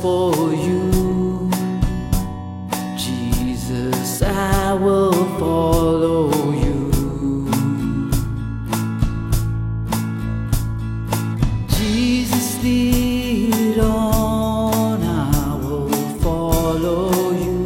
for you. Jesus, I will follow you. Jesus, lead on, I will follow you.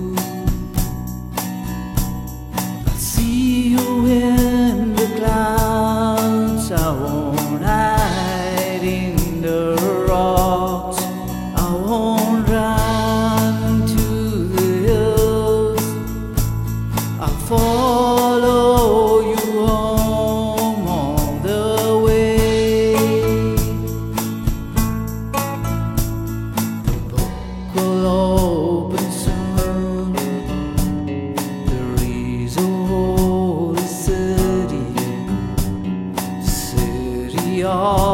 I'll see you in the clouds, I won't hide in the rocks, I won't run to the hills, I'll follow you home all the way. The book will open soon, there is a holy city, the city of